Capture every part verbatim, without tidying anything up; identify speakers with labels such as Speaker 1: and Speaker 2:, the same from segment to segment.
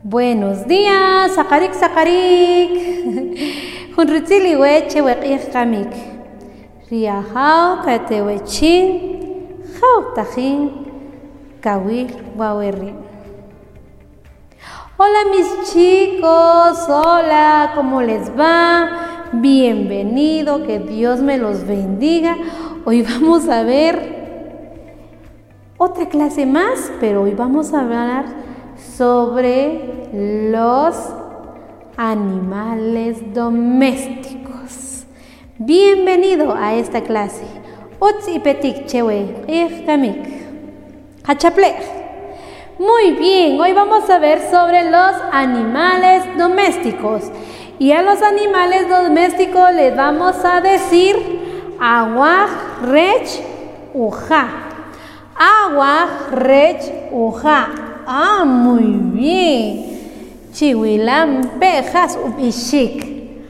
Speaker 1: Buenos días, sakarik sakarik. Hunrutzili weche weqih kamik. Riahao katewechin, jao tajin, kawil wawerri. Hola mis chicos, hola, ¿cómo les va? Bienvenido, que Dios me los bendiga. Hoy vamos a ver otra clase más, pero hoy vamos a hablar sobre los animales domésticos. Bienvenido a esta clase. Utsi petik chewe, kamik. Hachaple. Muy bien, hoy vamos a ver sobre los animales domésticos. Y a los animales domésticos les vamos a decir agua, rech, uja. Agua, rech, uja. Ah, muy bien. Chihuilam, pejas, ubishik.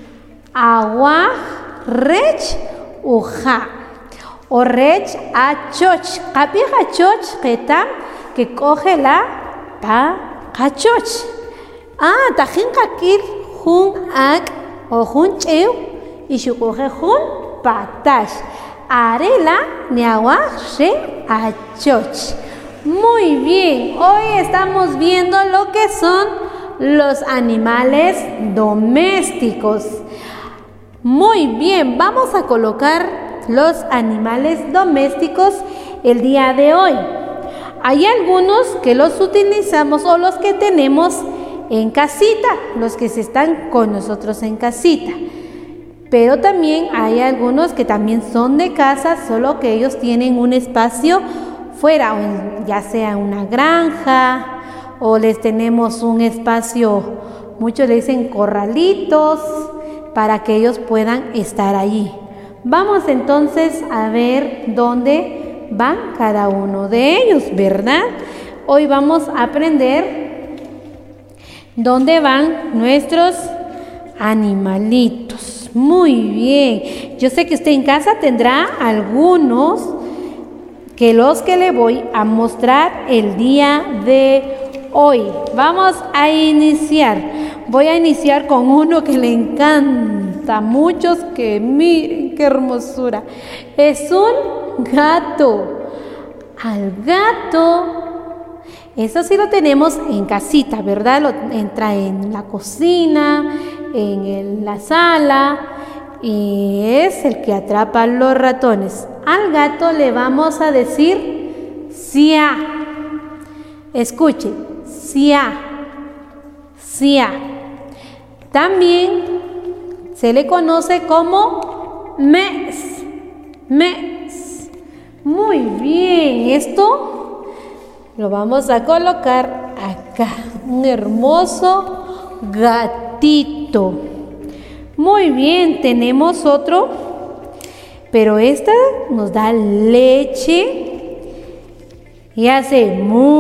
Speaker 1: Agua, rech, uja. O rech, achoch. Kapija choch, ketam, que coge la pa, kachoch. Ah, tajin kakir. Jun ak o jun cheu y su coge jun patash. Arela niagua re achoch. Muy bien, hoy estamos viendo lo que son los animales domésticos. Muy bien, vamos a colocar los animales domésticos el día de hoy. Hay algunos que los utilizamos o los que tenemos en casita, los que se están con nosotros en casita. Pero también hay algunos que también son de casa, solo que ellos tienen un espacio fuera, ya sea una granja o les tenemos un espacio, muchos le dicen corralitos, para que ellos puedan estar allí. Vamos entonces a ver dónde van cada uno de ellos, ¿verdad? Hoy vamos a aprender ¿dónde van nuestros animalitos? Muy bien. Yo sé que usted en casa tendrá algunos que los que le voy a mostrar el día de hoy. Vamos a iniciar. Voy a iniciar con uno que le encanta a muchos, que miren qué hermosura. Es un gato. Al gato, eso sí lo tenemos en casita, ¿verdad? Lo entra en la cocina, en el, la sala, y es el que atrapa a los ratones. Al gato le vamos a decir sia. Escuche, sia, sia. También se le conoce como mes, mes. Muy bien, esto lo vamos a colocar acá, un hermoso gatito. Muy bien, tenemos otro, pero esta nos da leche y hace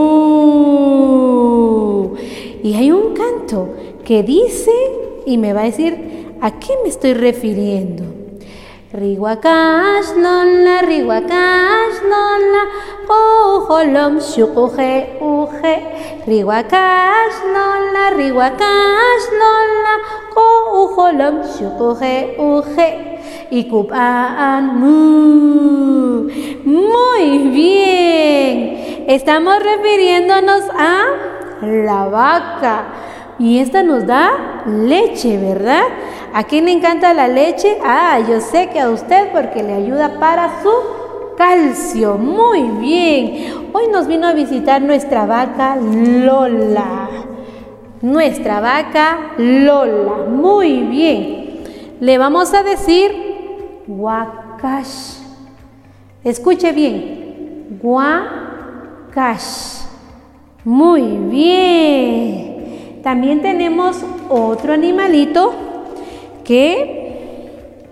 Speaker 1: mu. Y hay un canto que dice, y me va a decir a qué me estoy refiriendo. Riwakash lola, riwakash lola, ujolom shukuje uje. Riwakash lola, riwakash lola, ujolom shukuje uje. Y kupaan mu. Muy bien. Estamos refiriéndonos a la vaca. Y esta nos da leche, ¿verdad? ¿A quién le encanta la leche? Ah, yo sé que a usted, porque le ayuda para su calcio. Muy bien. Hoy nos vino a visitar nuestra vaca Lola. Nuestra vaca Lola. Muy bien. Le vamos a decir Wakash. Escuche bien. Wakash. Muy bien. También tenemos otro animalito que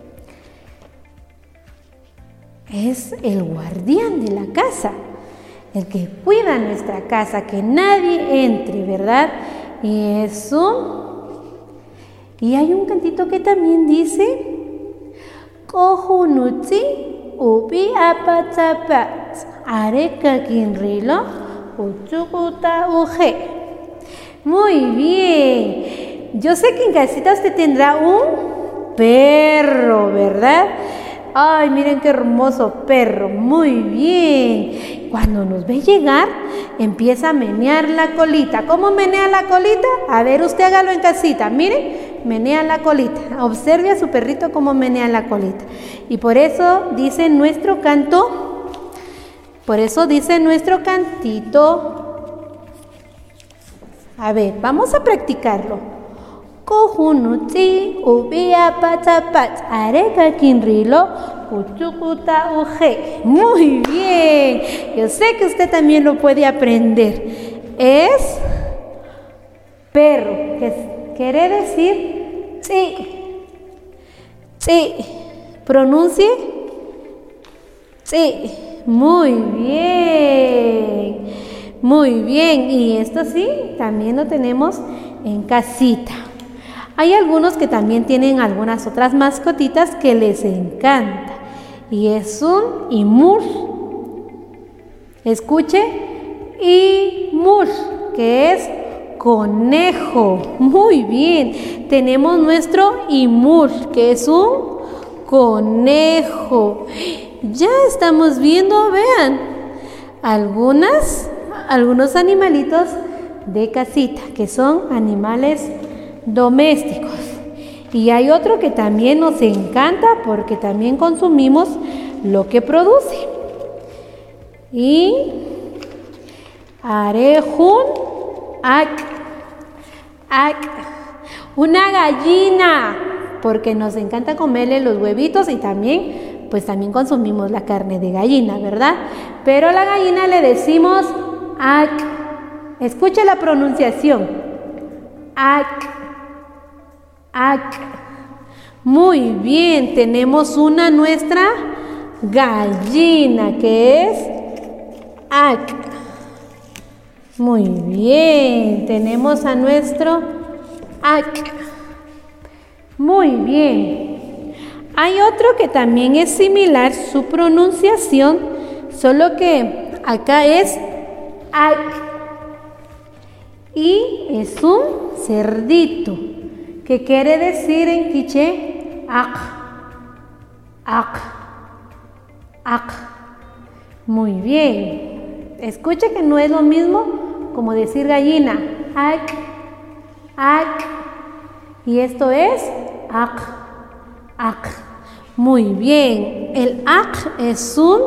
Speaker 1: es el guardián de la casa, el que cuida nuestra casa, que nadie entre, ¿verdad? Y eso. Y hay un cantito que también dice Kohunutsi ubi apatapat areka kinrilo uchukuta uje. Muy bien. Yo sé que en casita usted tendrá un perro, ¿verdad? Ay, miren qué hermoso perro. Muy bien. Cuando nos ve llegar, empieza a menear la colita. ¿Cómo menea la colita? A ver, usted hágalo en casita. Miren, menea la colita. Observe a su perrito cómo menea la colita. Y por eso dice nuestro canto, por eso dice nuestro cantito. A ver, vamos a practicarlo. Kohunuti ubia patapat areka kinrilo kuchukuta uje. Muy bien. Yo sé que usted también lo puede aprender. Es perro, que quiere decir sí. Sí. Pronuncie. Sí. Muy bien. Muy bien. Y esto sí, también lo tenemos en casita. Hay algunos que también tienen algunas otras mascotitas que les encanta. Y es un imur. Escuche. Imur, que es conejo. Muy bien. Tenemos nuestro imur, que es un conejo. Ya estamos viendo, vean, algunas, algunos animalitos de casita, que son animales domésticos. Y hay otro que también nos encanta porque también consumimos lo que produce. Y arejun ak ak una gallina, porque nos encanta comerle los huevitos y también pues también consumimos la carne de gallina, ¿verdad? Pero a la gallina le decimos ak. Escuche la pronunciación. Ak. Ak. Muy bien, tenemos una nuestra gallina que es ak. Muy bien, tenemos a nuestro ak. Muy bien. Hay otro que también es similar su pronunciación, solo que acá es ak. Y es un cerdito. ¿Qué quiere decir en quiché? Ak, ak, ak. Muy bien. Escuche que no es lo mismo como decir gallina. Ak, ak. Y esto es ak, ak. Muy bien. El ak es un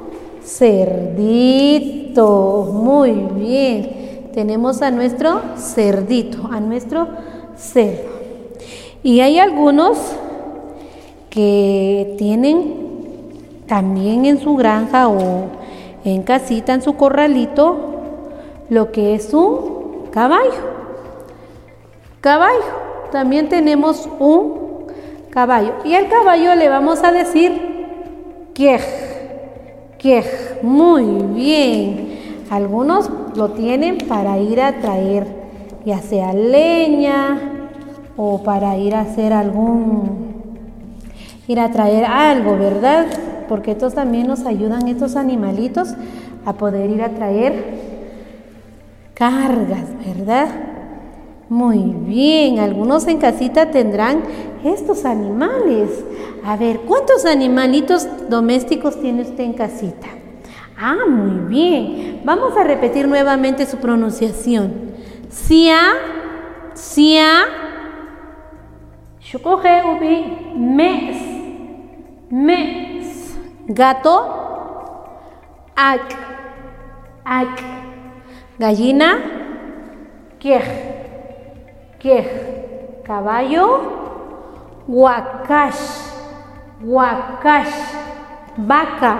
Speaker 1: cerdito. Muy bien. Tenemos a nuestro cerdito, a nuestro cerdo. Y hay algunos que tienen también en su granja o en casita, en su corralito, lo que es un caballo. Caballo. También tenemos un caballo. Y al caballo le vamos a decir kiej. Kiej. Muy bien. Algunos lo tienen para ir a traer ya sea leña o para ir a hacer algún, ir a traer algo, ¿verdad? Porque estos también nos ayudan, estos animalitos, a poder ir a traer cargas, ¿verdad? Muy bien, algunos en casita tendrán estos animales. A ver, ¿cuántos animalitos domésticos tiene usted en casita? Ah, muy bien. Vamos a repetir nuevamente su pronunciación. Sia, sia, shukoje ubi, mes, mes. Gato, ak, ak. Gallina, kiej, kiej. Caballo, huacash, huacash. Vaca,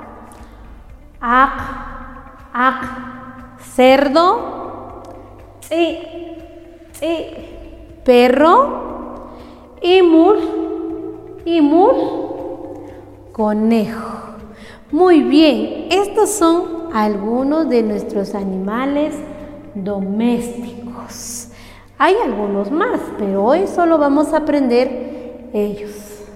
Speaker 1: ak, ak. Cerdo, sí, sí. Perro, imur, imur, conejo. Muy bien, estos son algunos de nuestros animales domésticos. Hay algunos más, pero hoy solo vamos a aprender ellos.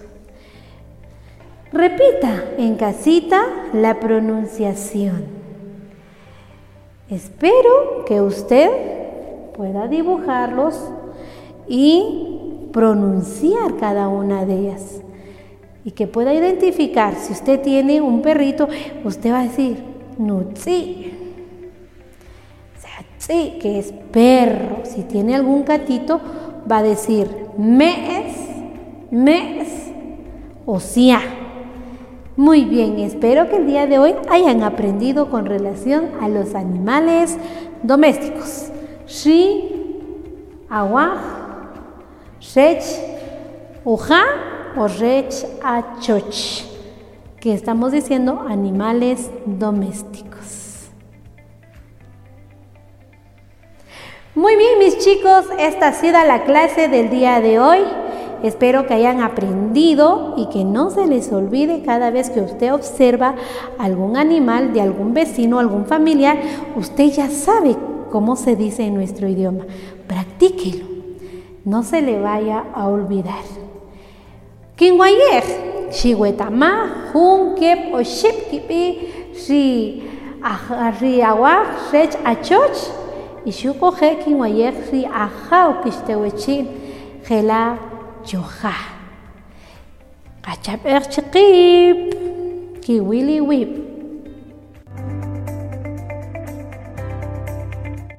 Speaker 1: Repita en casita la pronunciación. Espero que usted pueda dibujarlos y pronunciar cada una de ellas. Y que pueda identificar. Si usted tiene un perrito, usted va a decir Nutsi. O sea, tsi, que es perro. Si tiene algún gatito, va a decir mes, mes o sia. Muy bien, espero que el día de hoy hayan aprendido con relación a los animales domésticos. Shi, awaj, shech, uja o rech achoch, que estamos diciendo animales domésticos. Muy bien, mis chicos, esta ha sido la clase del día de hoy. Espero que hayan aprendido y que no se les olvide cada vez que usted observa algún animal de algún vecino, algún familiar, usted ya sabe cómo se dice en nuestro idioma. Practíquelo, no se le vaya a olvidar. Kinwayej, Shiwetama, Hun Kep o Ship Kipi, Shi Riawaj, Rech Achoch, y Shukoje Kinwayej, Ri Ajao Kishtewechin, Gela Yoja. Kachap Erchikip, Kiwili Wip.